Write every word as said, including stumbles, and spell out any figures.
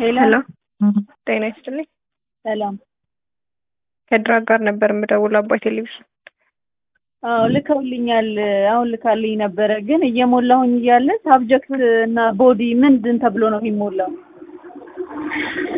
ሄሎ ሄሎ ጤና ይስጥልኝ። ሰላም። ከድራ ጋር ነበር የምደውለው አባይ ቴሌቪዥን። አዎ ልከውልኛል። አሁን ልካልኝ ነበረ ግን እየሞላሁኝ እያለ ሳብጀክት እና ቦዲ ምንድን ተብሎ ነው የሚሞላው?